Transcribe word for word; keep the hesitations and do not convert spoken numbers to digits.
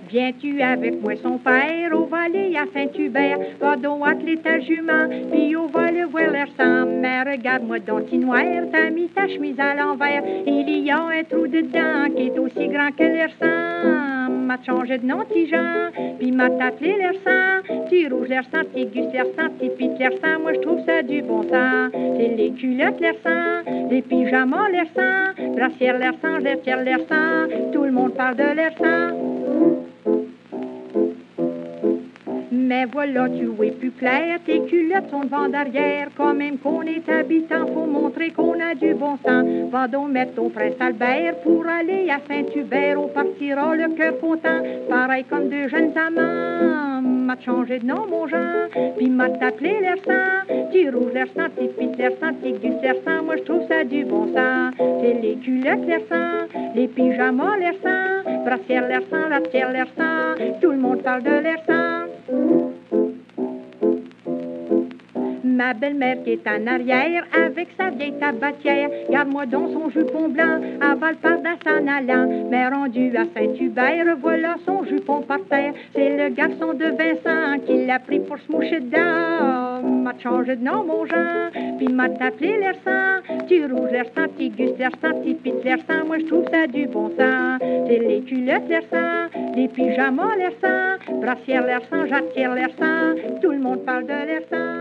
Viens-tu avec moi, son père, au volet à Saint-Hubert? Va donc atteler ta jument, puis au volet voir l'air sang. Mais regarde-moi donc, petit noir, t'as mis ta chemise à l'envers. Il y a un trou dedans qui est aussi grand que l'air sang. M'a changé de nom, petit Jean, puis m'a appelé l'air sang. Petit rouge l'air sang, petit gus l'air sang, petit pite l'air sang. Moi, je trouve ça du bon sang. C'est les culottes l'air sang, les pyjamas l'air sang, brassière l'air sang, jertière l'air sang. Tout le monde parle de l'air sang. Mais voilà, tu es plus clair, tes culottes sont devant derrière. Quand même qu'on est habitant, faut montrer qu'on a du bon sens. Va donc mettre ton prince Albert pour aller à Saint-Hubert. On partira le cœur content, pareil comme deux jeunes amants. M'a changé de nom, mon Jean, puis m'a appelé l'air sang. Petit rouge l'air sang, petit pite l'air sang, petit gus l'air sang. Moi, je trouve ça du bon sens. C'est les culottes l'air sang, les pyjamas l'air sang, brassière l'air sang, la tière l'air sang. Tout le monde parle de l'air sang. Ma belle-mère qui est en arrière avec sa vieille tabatière. Garde-moi donc son jupon blanc, avale par-dans s'en allant. Mais rendu à Saint-Hubert, voilà son jupon par terre. C'est le garçon de Vincent qui l'a pris pour se moucher dedans. M'a changé de nom, mon Jean, puis m'a appelé l'air sang. Petit rouge l'air sang, petit gus l'air sang, petit pite l'air sang. Moi, je trouve ça du bon sang. C'est les culottes l'air sang, les pyjamas l'air sang, brassière l'air sang, jatière l'air sang. Tout le monde parle de l'air sang.